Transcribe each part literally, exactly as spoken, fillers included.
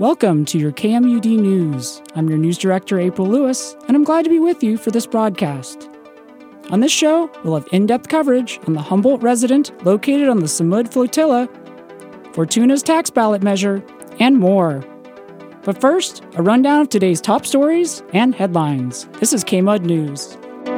Welcome to your K M U D News. I'm your news director, April Lewis, and I'm glad to be with you for this broadcast. On this show, we'll have in-depth coverage on the Humboldt resident located on the Samud Flotilla, Fortuna's tax ballot measure, and more. But first, a rundown of today's top stories and headlines. This is K M U D News.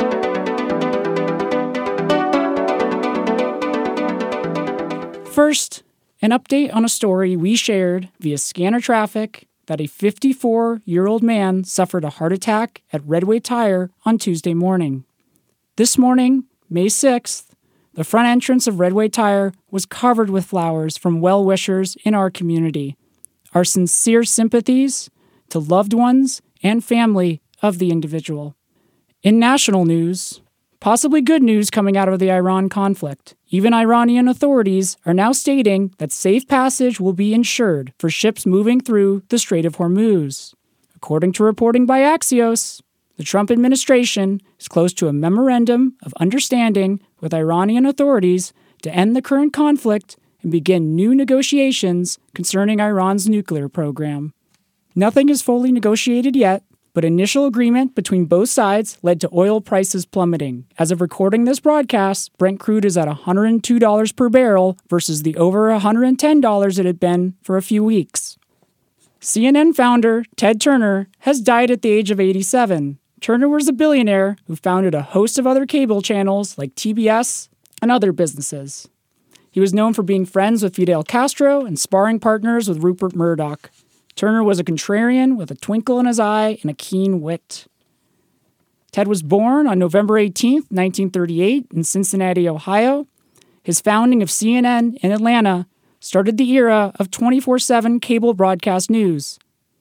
First, an update on a story we shared via scanner traffic that a fifty-four-year-old man suffered a heart attack at Redway Tire on Tuesday morning. This morning, May sixth, the front entrance of Redway Tire was covered with flowers from well-wishers in our community. Our sincere sympathies to loved ones and family of the individual. In national news, possibly good news coming out of the Iran conflict. Even Iranian authorities are now stating that safe passage will be ensured for ships moving through the Strait of Hormuz. According to reporting by Axios, the Trump administration is close to a memorandum of understanding with Iranian authorities to end the current conflict and begin new negotiations concerning Iran's nuclear program. Nothing is fully negotiated yet, but initial agreement between both sides led to oil prices plummeting. As of recording this broadcast, Brent crude is at one hundred two dollars per barrel versus the over one hundred ten dollars it had been for a few weeks. C N N founder Ted Turner has died at the age of eighty-seven. Turner was a billionaire who founded a host of other cable channels like T B S and other businesses. He was known for being friends with Fidel Castro and sparring partners with Rupert Murdoch. Turner was a contrarian with a twinkle in his eye and a keen wit. Ted was born on November eighteenth, nineteen thirty-eight in Cincinnati, Ohio. His founding of C N N in Atlanta started the era of twenty-four seven cable broadcast news.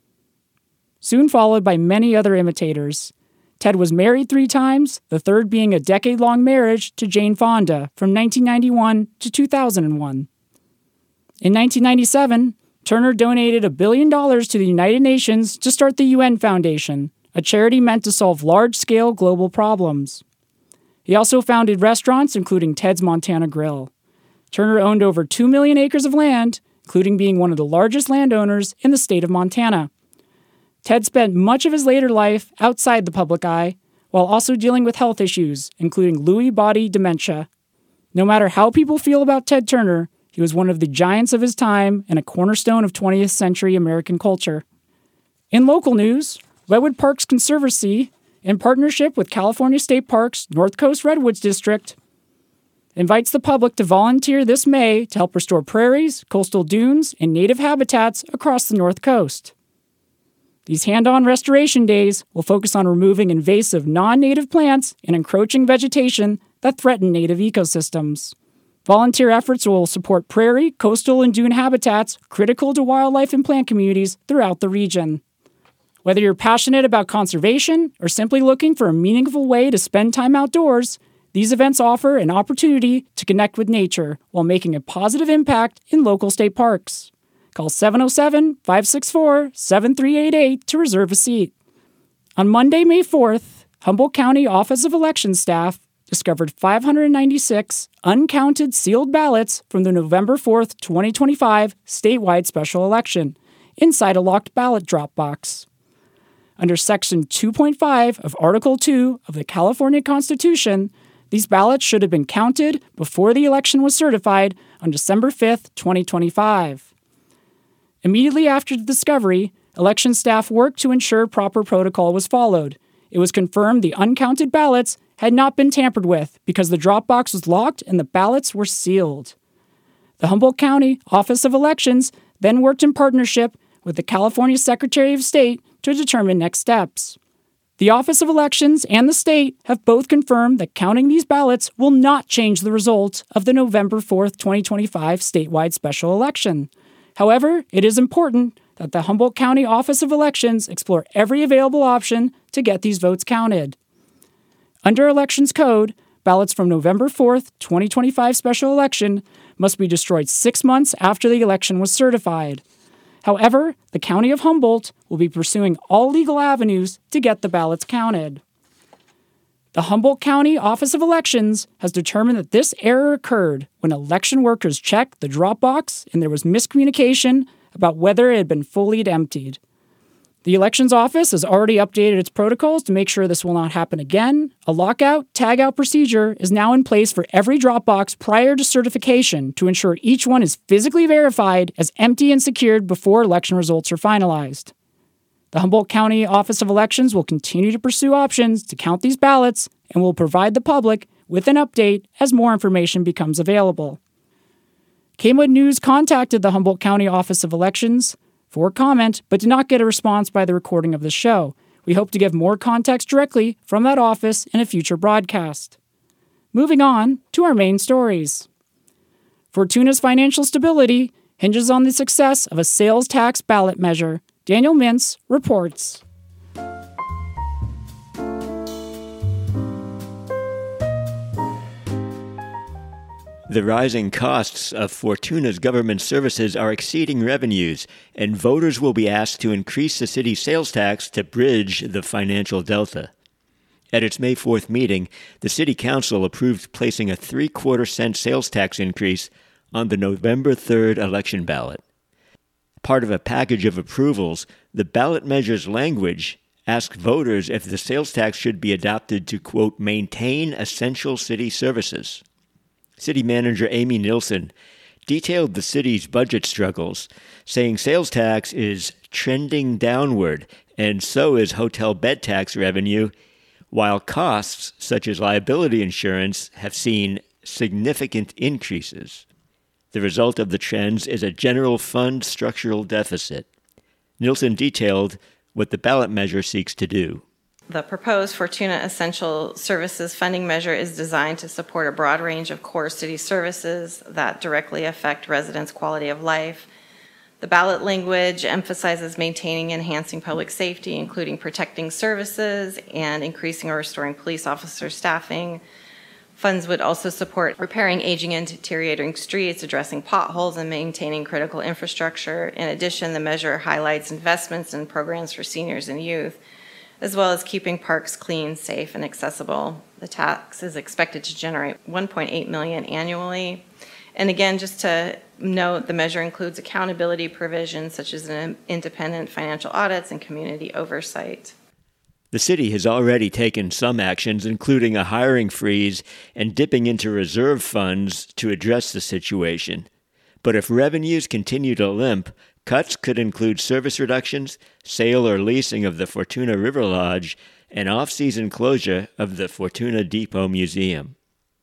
Soon followed by many other imitators. Ted was married three times, the third being a decade-long marriage to Jane Fonda from nineteen ninety-one to two thousand one. In nineteen ninety-seven, Turner donated a billion dollars to the United Nations to start the U N Foundation, a charity meant to solve large-scale global problems. He also founded restaurants, including Ted's Montana Grill. Turner owned over two million acres of land, including being one of the largest landowners in the state of Montana. Ted spent much of his later life outside the public eye, while also dealing with health issues, including Lewy body dementia. No matter how people feel about Ted Turner, he was one of the giants of his time and a cornerstone of twentieth century American culture. In local news, Redwood Parks Conservancy, in partnership with California State Parks North Coast Redwoods District, invites the public to volunteer this May to help restore prairies, coastal dunes, and native habitats across the North Coast. These hand-on restoration days will focus on removing invasive non-native plants and encroaching vegetation that threaten native ecosystems. Volunteer efforts will support prairie, coastal, and dune habitats critical to wildlife and plant communities throughout the region. Whether you're passionate about conservation or simply looking for a meaningful way to spend time outdoors, these events offer an opportunity to connect with nature while making a positive impact in local state parks. Call seven oh seven, five six four, seven three eight eight to reserve a seat. On Monday, May fourth, Humboldt County Office of Elections staff discovered five hundred ninety-six uncounted sealed ballots from the November fourth, twenty twenty-five statewide special election inside a locked ballot drop box. Under Section two point five of Article two of the California Constitution, these ballots should have been counted before the election was certified on December fifth, twenty twenty-five. Immediately after the discovery, election staff worked to ensure proper protocol was followed. It was confirmed the uncounted ballots had not been tampered with because the drop box was locked and the ballots were sealed. The Humboldt County Office of Elections then worked in partnership with the California Secretary of State to determine next steps. The Office of Elections and the state have both confirmed that counting these ballots will not change the result of the November fourth, twenty twenty-five statewide special election. However, it is important that the Humboldt County Office of Elections explore every available option to get these votes counted. Under Elections Code, ballots from November fourth, twenty twenty-five special election must be destroyed six months after the election was certified. However, the County of Humboldt will be pursuing all legal avenues to get the ballots counted. The Humboldt County Office of Elections has determined that this error occurred when election workers checked the drop box and there was miscommunication about whether it had been fully emptied. The elections office has already updated its protocols to make sure this will not happen again. A lockout, tagout procedure is now in place for every drop box prior to certification to ensure each one is physically verified as empty and secured before election results are finalized. The Humboldt County Office of Elections will continue to pursue options to count these ballots and will provide the public with an update as more information becomes available. Canewood News contacted the Humboldt County Office of Elections for comment, but did not get a response by the recording of the show. We hope to give more context directly from that office in a future broadcast. Moving on to our main stories. Fortuna's financial stability hinges on the success of a sales tax ballot measure. Daniel Mintz reports. The rising costs of Fortuna's government services are exceeding revenues, and voters will be asked to increase the city's sales tax to bridge the financial delta. At its May fourth meeting, the City Council approved placing a three-quarter cent sales tax increase on the November third election ballot. Part of a package of approvals, the ballot measure's language asked voters if the sales tax should be adopted to, quote, maintain essential city services. City Manager Amy Nilsson detailed the city's budget struggles, saying sales tax is trending downward, and so is hotel bed tax revenue, while costs such as liability insurance have seen significant increases. The result of the trends is a general fund structural deficit. Nilsson detailed what the ballot measure seeks to do. The proposed Fortuna Essential Services funding measure is designed to support a broad range of core city services that directly affect residents' quality of life. The ballot language emphasizes maintaining and enhancing public safety, including protecting services and increasing or restoring police officer staffing. Funds would also support repairing aging and deteriorating streets, addressing potholes, and maintaining critical infrastructure. In addition, the measure highlights investments in programs for seniors and youth, as well as keeping parks clean, safe, and accessible. The tax is expected to generate one point eight million dollars annually. And again, just to note, the measure includes accountability provisions such as an independent financial audits and community oversight. The city has already taken some actions, including a hiring freeze and dipping into reserve funds to address the situation. But if revenues continue to limp, cuts could include service reductions, sale or leasing of the Fortuna River Lodge, and off-season closure of the Fortuna Depot Museum.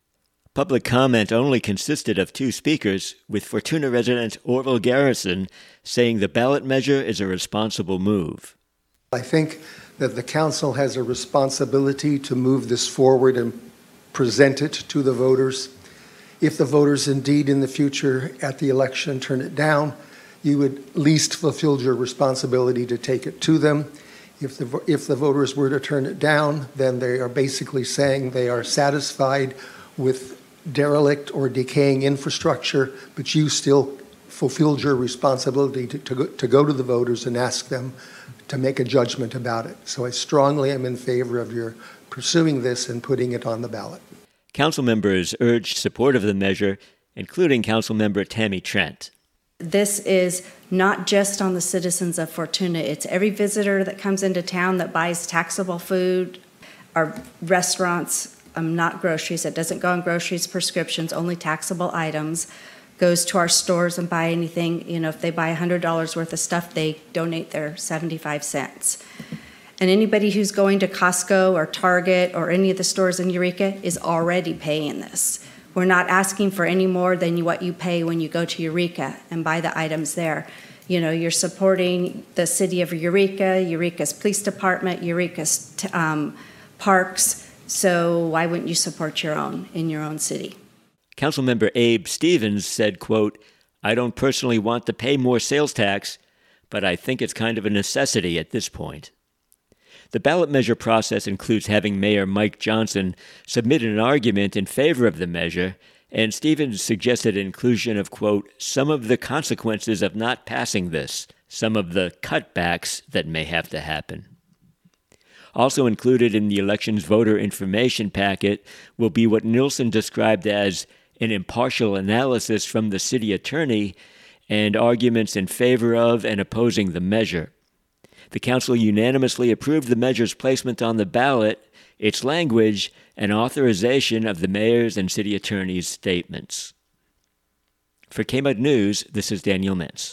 Public comment only consisted of two speakers, with Fortuna resident Orville Garrison saying the ballot measure is a responsible move. I think that the council has a responsibility to move this forward and present it to the voters. If the voters indeed in the future at the election turn it down, you would at least fulfill your responsibility to take it to them. If the, if the voters were to turn it down, then they are basically saying they are satisfied with derelict or decaying infrastructure, but you still fulfilled your responsibility to, to, go, to go to the voters and ask them to make a judgment about it. So I strongly am in favor of your pursuing this and putting it on the ballot. Council members urged support of the measure, including Councilmember Tammy Trent. This is not just on the citizens of Fortuna. It's every visitor that comes into town that buys taxable food. Our restaurants, um, not groceries. It doesn't go on groceries, prescriptions, only taxable items. Goes to our stores and buy anything. You know, if they buy one hundred dollars worth of stuff, they donate their seventy-five cents. And anybody who's going to Costco or Target or any of the stores in Eureka is already paying this. We're not asking for any more than what you pay when you go to Eureka and buy the items there. You know, you're supporting the city of Eureka, Eureka's police department, Eureka's um, parks, so why wouldn't you support your own in your own city? Councilmember Abe Stevens said, quote, I don't personally want to pay more sales tax, but I think it's kind of a necessity at this point. The ballot measure process includes having Mayor Mike Johnson submit an argument in favor of the measure, and Stevens suggested inclusion of, quote, some of the consequences of not passing this, some of the cutbacks that may have to happen. Also included in the election's voter information packet will be what Nilsson described as an impartial analysis from the city attorney and arguments in favor of and opposing the measure. The council unanimously approved the measure's placement on the ballot, its language, and authorization of the mayor's and city attorney's statements. For K M U D News, this is Daniel Mintz.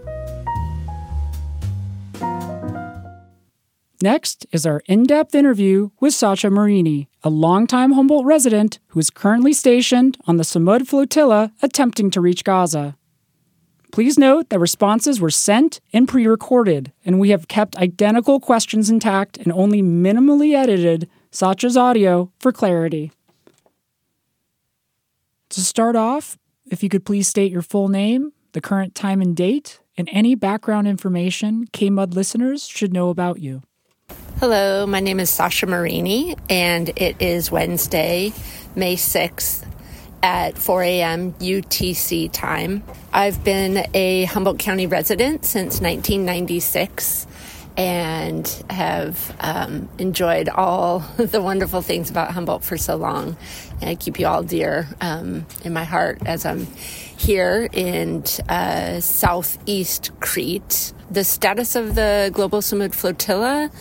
Next is our in-depth interview with Sasha Marini, a longtime Humboldt resident who is currently stationed on the Samud flotilla attempting to reach Gaza. Please note that responses were sent and pre-recorded, and we have kept identical questions intact and only minimally edited Sasha's audio for clarity. To start off, if you could please state your full name, the current time and date, and any background information K M U D listeners should know about you. Hello, my name is Sasha Marini, and it is Wednesday, May sixth at four a.m. U T C time. I've been a Humboldt County resident since nineteen ninety-six and have um, enjoyed all the wonderful things about Humboldt for so long. And I keep you all dear um, in my heart as I'm here in uh, southeast Crete. The status of the Global Samud Flotilla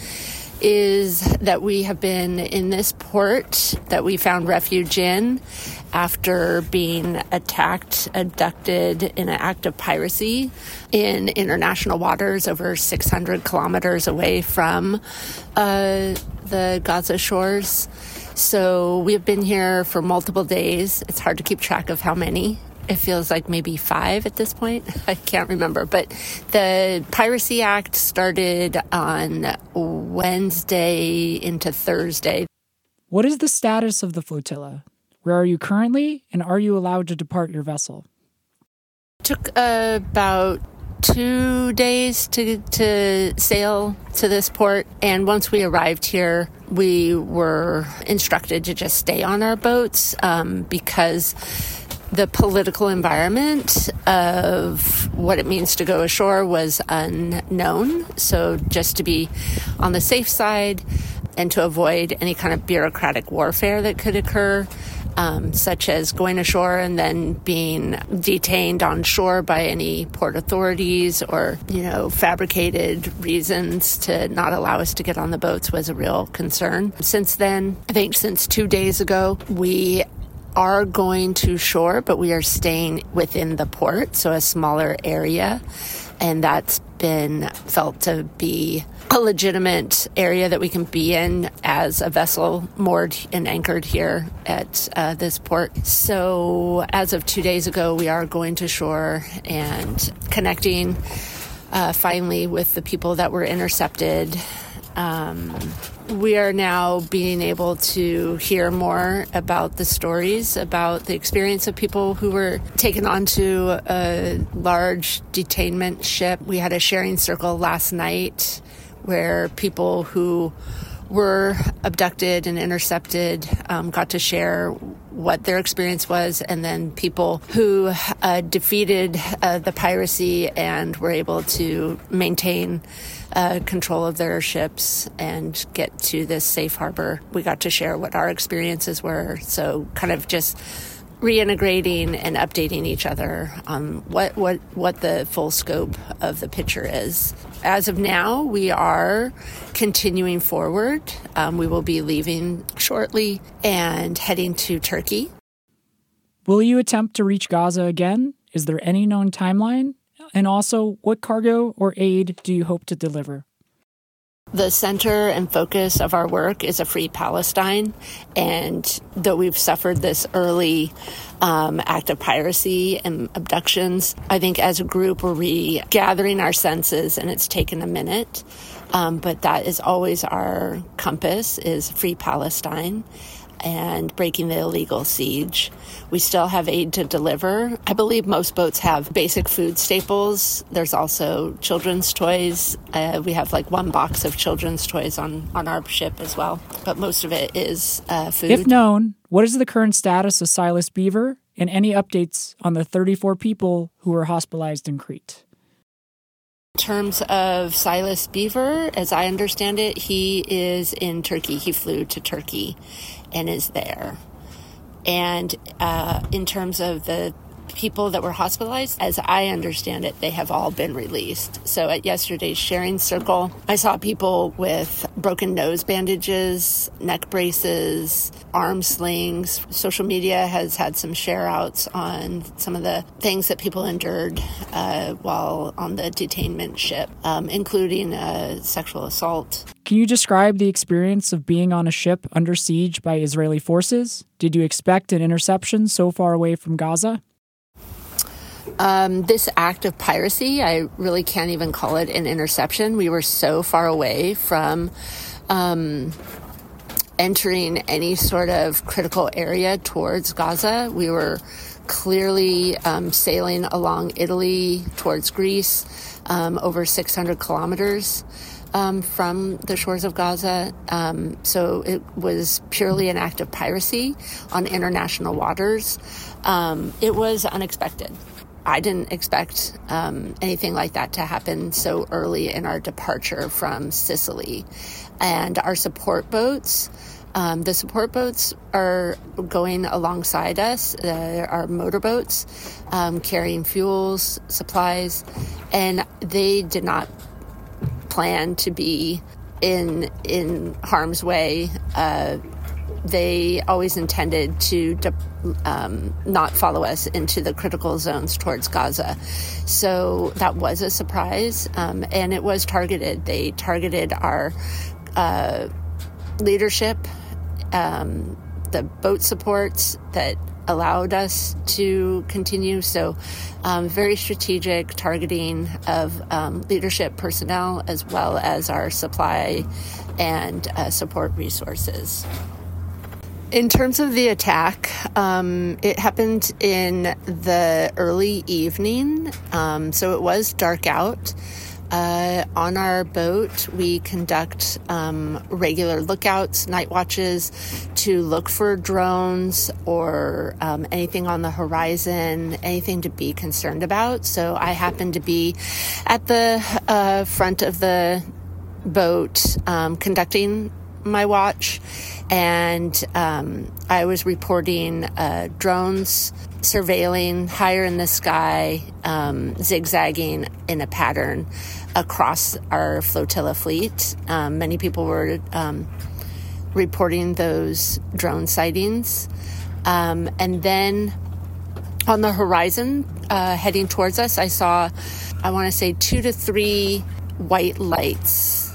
is that we have been in this port that we found refuge in after being attacked, abducted in an act of piracy in international waters over six hundred kilometers away from uh, the Gaza shores. So we have been here for multiple days. It's hard to keep track of how many. It feels like maybe five at this point. I can't remember. But the Piracy Act started on Wednesday into Thursday. What is the status of the flotilla? Where are you currently, and are you allowed to depart your vessel? It took uh, about two days to to sail to this port, and once we arrived here, we were instructed to just stay on our boats um, because the political environment of what it means to go ashore was unknown. So just to be on the safe side and to avoid any kind of bureaucratic warfare that could occur, um, such as going ashore and then being detained on shore by any port authorities or, you know, fabricated reasons to not allow us to get on the boats was a real concern. Since then, I think since two days ago, we are going to shore, but we are staying within the port, so a smaller area, and that's been felt to be a legitimate area that we can be in as a vessel moored and anchored here at uh, this port. So as of two days ago, we are going to shore and connecting uh, finally with the people that were intercepted. Um, we are now being able to hear more about the stories, about the experience of people who were taken onto a large detainment ship. We had a sharing circle last night where people who were abducted and intercepted um, got to share what their experience was, and then people who uh, defeated uh, the piracy and were able to maintain uh, control of their ships and get to this safe harbor. We got to share what our experiences were, so kind of just reintegrating and updating each other on what, what, what the full scope of the picture is. As of now, we are continuing forward. Um, we will be leaving shortly and heading to Turkey. Will you attempt to reach Gaza again? Is there any known timeline? And also, what cargo or aid do you hope to deliver? The center and focus of our work is a free Palestine, and though we've suffered this early um, act of piracy and abductions, I think as a group we're regathering our senses, and it's taken a minute, um, but that is always our compass, is free Palestine and breaking the illegal siege. We still have aid to deliver. I believe most boats have basic food staples. There's also children's toys. Uh, we have like one box of children's toys on, on our ship as well, but most of it is uh, food. If known, what is the current status of Silas Beaver and any updates on the thirty-four people who were hospitalized in Crete? In terms of Silas Beaver, as I understand it, he is in Turkey. He flew to Turkey and is there. And uh, in terms of the people that were hospitalized, as I understand it, they have all been released. So at yesterday's sharing circle, I saw people with broken nose bandages, neck braces, arm slings. Social media has had some share outs on some of the things that people endured uh, while on the detainment ship, um, including uh, sexual assault. Can you describe the experience of being on a ship under siege by Israeli forces? Did you expect an interception so far away from Gaza? Um, this act of piracy, I really can't even call it an interception. We were so far away from um, entering any sort of critical area towards Gaza. We were clearly um, sailing along Italy towards Greece, um, over six hundred kilometers um, from the shores of Gaza. Um, so it was purely an act of piracy on international waters. Um, it was unexpected. I didn't expect um, anything like that to happen so early in our departure from Sicily. And our support boats, um, the support boats are going alongside us, uh, our motorboats, um, carrying fuels, supplies, and they did not plan to be in in harm's way. Uh, they always intended to de- um, not follow us into the critical zones towards Gaza. So that was a surprise, um, and it was targeted. They targeted our uh, leadership, um, the boat supports that allowed us to continue. So um, very strategic targeting of um, leadership personnel as well as our supply and uh, support resources. In terms of the attack, um, it happened in the early evening, um, so it was dark out. Uh, on our boat, we conduct um, regular lookouts, night watches, to look for drones or um, anything on the horizon, anything to be concerned about. So I happened to be at the uh, front of the boat um, conducting my watch, and um, I was reporting uh, drones surveilling higher in the sky, um, zigzagging in a pattern across our flotilla fleet. Um, many people were um, reporting those drone sightings. Um, and then on the horizon, uh, heading towards us, I saw, I want to say, two to three white lights.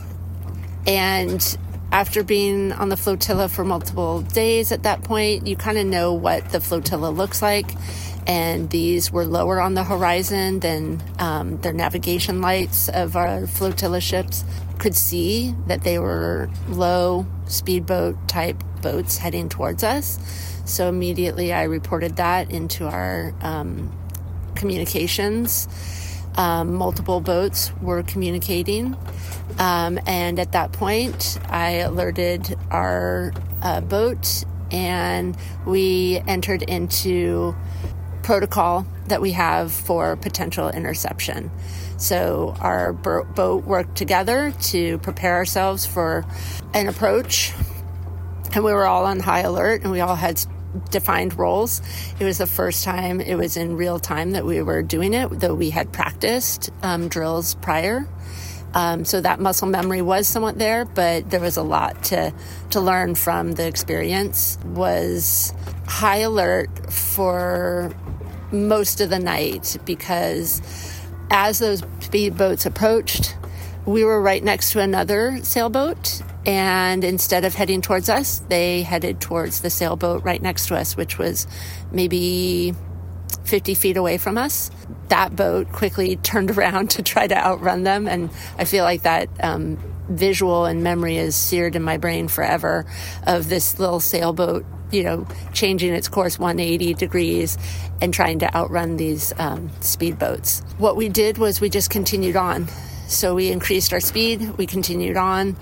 And after being on the flotilla for multiple days at that point, you kind of know what the flotilla looks like. And these were lower on the horizon than um, the navigation lights of our flotilla ships could see that they were low speedboat type boats heading towards us. So immediately I reported that into our um, communications. Um, multiple boats were communicating. Um, and at that point, I alerted our uh, boat, and we entered into protocol that we have for potential interception. So our bo- boat worked together to prepare ourselves for an approach, and we were all on high alert, and we all had defined roles. It was the first time it was in real time that we were doing it, though we had practiced um, drills prior. Um, so that muscle memory was somewhat there, but there was a lot to, to learn from the experience. Was high alert for most of the night because as those speedboats approached, we were right next to another sailboat, and instead of heading towards us, they headed towards the sailboat right next to us, which was maybe fifty feet away from us. That boat quickly turned around to try to outrun them, and I feel like that um, visual and memory is seared in my brain forever of this little sailboat, you know, changing its course one hundred eighty degrees and trying to outrun these um, speedboats. What we did was we just continued on. So we increased our speed, we continued on,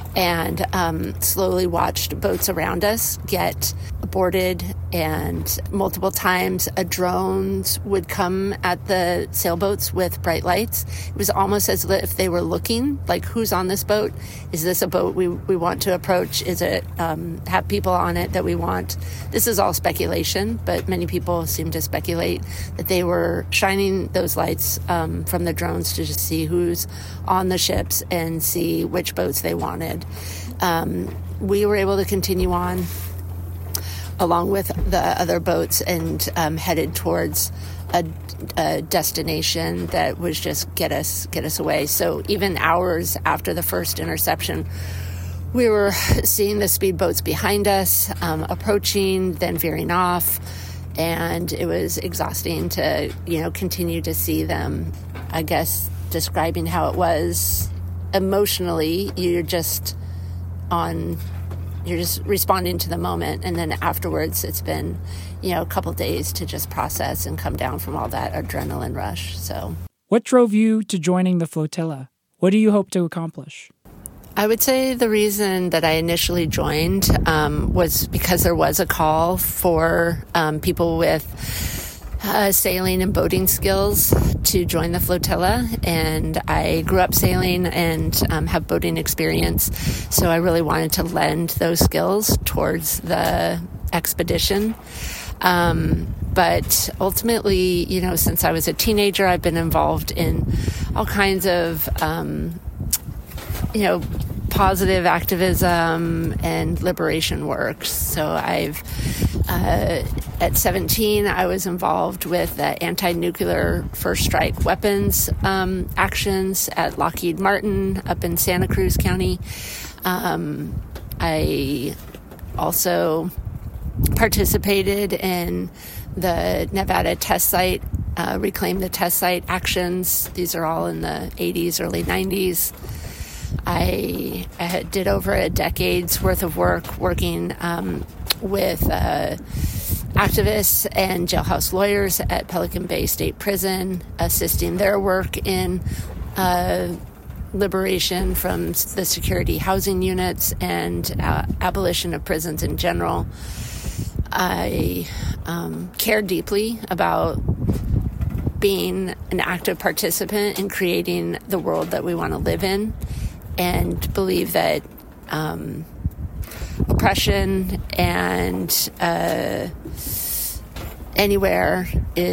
and um, slowly watched boats around us get boarded, and multiple times a drones would come at the sailboats with bright lights. It was almost as if they were looking, like, who's on this boat? Is this a boat we, we want to approach? Is it um, have people on it that we want? This is all speculation, but many people seem to speculate that they were shining those lights um, from the drones to just see who's on the ships and see which boats they wanted. Um, we were able to continue on along with the other boats and um, headed towards a, a destination that was just get us get us away. So even hours after the first interception, we were seeing the speedboats behind us, um, approaching, then veering off, and it was exhausting to, you know, continue to see them. I guess describing how it was emotionally, you're just on... You're just responding to the moment, and then afterwards it's been, you know, a couple days to just process and come down from all that adrenaline rush. So, what drove you to joining the flotilla? What do you hope to accomplish? I would say the reason that I initially joined um, was because there was a call for um, people with Uh, sailing and boating skills to join the flotilla, and I grew up sailing and um, have boating experience, so I really wanted to lend those skills towards the expedition. Um, but ultimately, you know, since I was a teenager, I've been involved in all kinds of, um, you know, positive activism and liberation work. So I've, uh, at seventeen, I was involved with uh, anti-nuclear first strike weapons um, actions at Lockheed Martin up in Santa Cruz County. Um, I also participated in the Nevada test site, uh, Reclaim the Test Site actions. These are all in the eighties, early nineties. I, I did over a decade's worth of work working um, with uh, activists and jailhouse lawyers at Pelican Bay State Prison, assisting their work in uh, liberation from the security housing units and uh, abolition of prisons in general. I um, care deeply about being an active participant in creating the world that we want to live in, and believe that um, oppression and uh, anywhere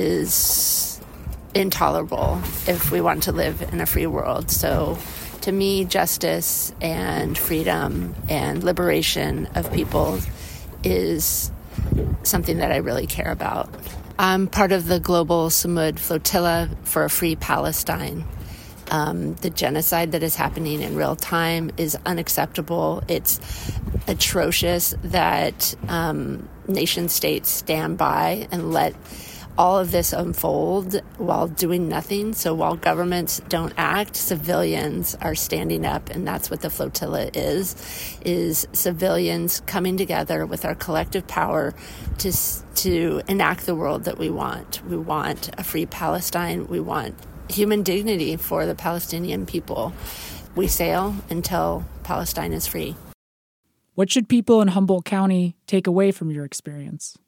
is intolerable if we want to live in a free world. So to me, justice and freedom and liberation of people is something that I really care about. I'm part of the Global Samud Flotilla for a Free Palestine. Um, the genocide that is happening in real time is unacceptable. It's atrocious that um, nation states stand by and let all of this unfold while doing nothing. So while governments don't act, civilians are standing up, and that's what the flotilla is, is civilians coming together with our collective power to to enact the world that we want. We want a free Palestine. We want human dignity for the Palestinian people. We sail until Palestine is free. What should people in Humboldt County take away from your experience?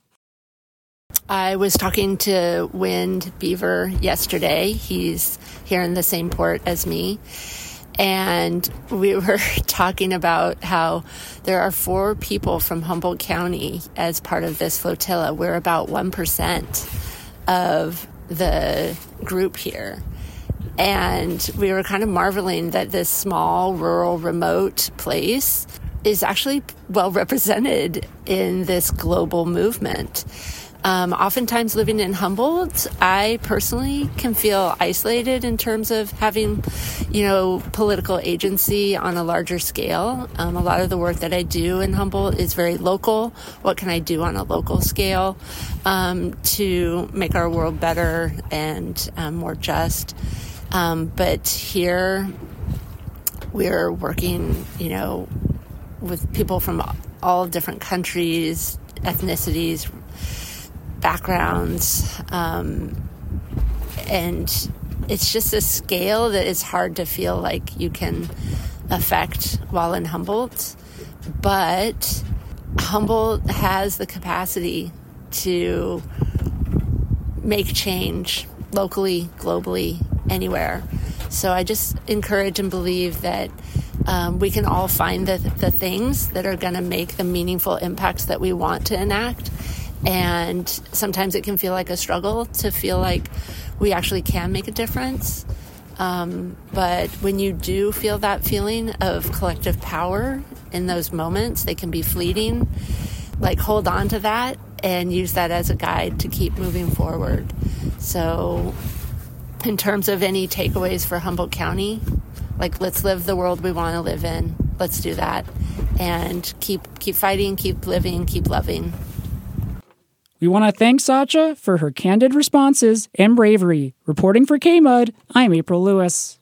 I was talking to Wind Beaver yesterday. He's here in the same port as me. And we were talking about how there are four people from Humboldt County as part of this flotilla. We're about one percent of the group here. And we were kind of marveling that this small, rural, remote place is actually well represented in this global movement. Um, oftentimes living in Humboldt, I personally can feel isolated in terms of having, you know, political agency on a larger scale. Um, a lot of the work that I do in Humboldt is very local. What can I do on a local scale um, to make our world better and um, more just? Um, but here we're working, you know, with people from all different countries, ethnicities, backgrounds, um, and it's just a scale that it's hard to feel like you can effect while in Humboldt, but Humboldt has the capacity to make change locally, globally, anywhere. So I just encourage and believe that um, we can all find the, the things that are going to make the meaningful impacts that we want to enact. And sometimes it can feel like a struggle to feel like we actually can make a difference. Um, but when you do feel that feeling of collective power in those moments, they can be fleeting. Like, hold on to that and use that as a guide to keep moving forward. So in terms of any takeaways for Humboldt County, like, let's live the world we want to live in. Let's do that. And keep keep fighting, keep living, keep loving. We want to thank Satya for her candid responses and bravery. Reporting for K-Mud, I'm April Lewis.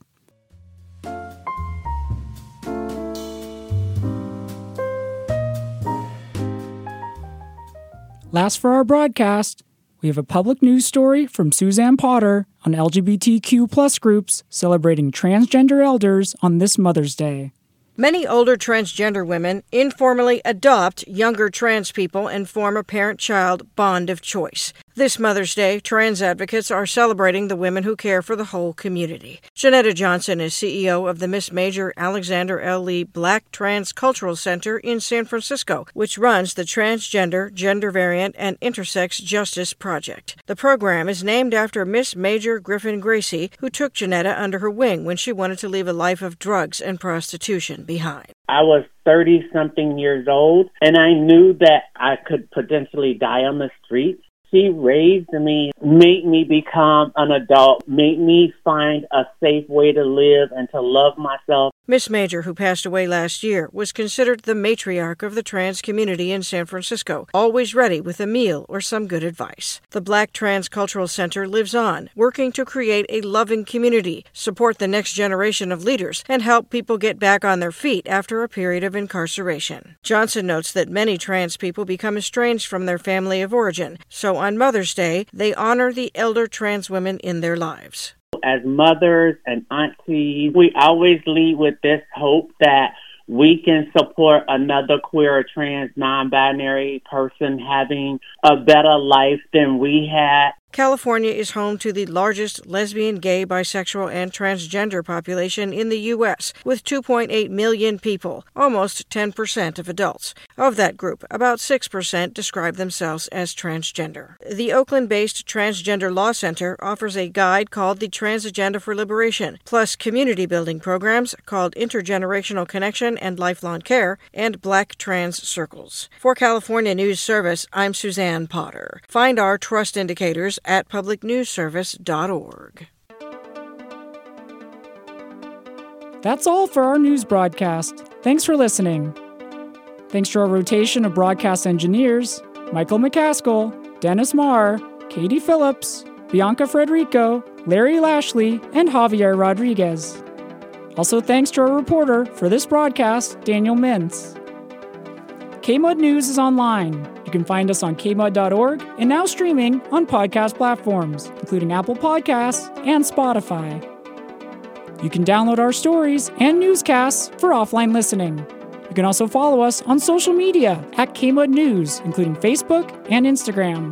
Last for our broadcast, we have a public news story from Suzanne Potter on L G B T Q plus groups celebrating transgender elders on this Mother's Day. Many older transgender women informally adopt younger trans people and form a parent-child bond of choice. This Mother's Day, trans advocates are celebrating the women who care for the whole community. Janetta Johnson is C E O of the Miss Major Alexander L. Lee Black Trans Cultural Center in San Francisco, which runs the Transgender, Gender Variant, and Intersex Justice Project. The program is named after Miss Major Griffin Gracie, who took Janetta under her wing when she wanted to leave a life of drugs and prostitution behind. I was thirty-something years old, and I knew that I could potentially die on the streets. She raised me, made me become an adult, made me find a safe way to live and to love myself. Miss Major, who passed away last year, was considered the matriarch of the trans community in San Francisco, always ready with a meal or some good advice. The Black Trans Cultural Center lives on, working to create a loving community, support the next generation of leaders, and help people get back on their feet after a period of incarceration. Johnson notes that many trans people become estranged from their family of origin, so on Mother's Day, they honor the elder trans women in their lives. As mothers and aunties, we always lead with this hope that we can support another queer or trans non-binary person having a better life than we had. California is home to the largest lesbian, gay, bisexual, and transgender population in the U S, with two point eight million people, almost ten percent of adults. Of that group, about six percent describe themselves as transgender. The Oakland-based Transgender Law Center offers a guide called the Trans Agenda for Liberation, plus community-building programs called Intergenerational Connection and Lifelong Care, and Black Trans Circles. For California News Service, I'm Suzanne Potter. Find our trust indicators at public news service dot org. That's all for our news broadcast. Thanks for listening. Thanks to our rotation of broadcast engineers, Michael McCaskill, Dennis Marr, Katie Phillips, Bianca Frederico, Larry Lashley, and Javier Rodriguez. Also thanks to our reporter for this broadcast, Daniel Mintz. K-Mud News is online. You can find us on k mud dot org and now streaming on podcast platforms, including Apple Podcasts and Spotify. You can download our stories and newscasts for offline listening. You can also follow us on social media at K-Mud News, including Facebook and Instagram.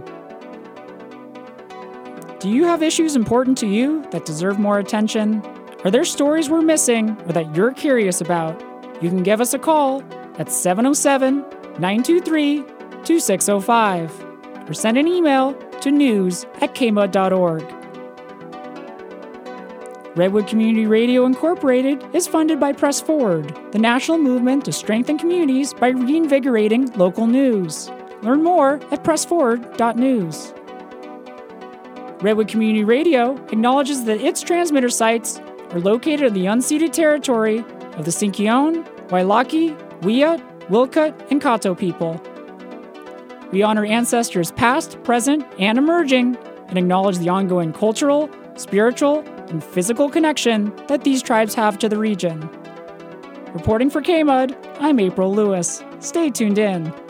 Do you have issues important to you that deserve more attention? Are there stories we're missing or that you're curious about? You can give us a call at seven oh seven, nine two three, two six oh five or send an email to news at k mud dot org. Redwood Community Radio Incorporated is funded by Press Forward, the national movement to strengthen communities by reinvigorating local news. Learn more at press forward dot news. Redwood Community Radio acknowledges that its transmitter sites are located in the unceded territory of the Sinkyone, Wailaki, Wiyut, Wilkut, and Kato people. We honor ancestors past, present, and emerging, and acknowledge the ongoing cultural, spiritual, and physical connection that these tribes have to the region. Reporting for K-Mud, I'm April Lewis. Stay tuned in.